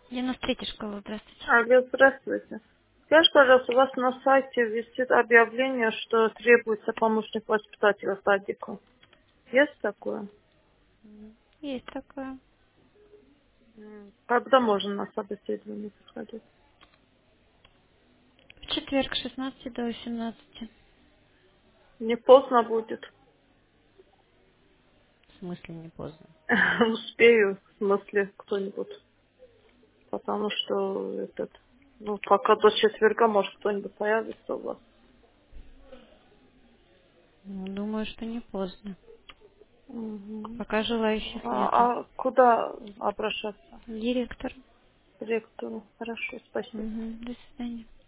93 школа, здравствуйте. Алло, здравствуйте. Скажите, пожалуйста, у вас на сайте висит объявление, что требуется помощник воспитателя садика. Есть такое? Есть такое. Когда можно на собеседование приходить? В четверг с 16 до 18. Не поздно будет. В смысле не поздно? Успею, в смысле, кто-нибудь. Потому что пока до четверга, может, кто-нибудь появится у вас. Ну, думаю, что не поздно. Мгм. Пока желающих нету. А куда обращаться? Директор. К директору. Хорошо, спасибо. До свидания.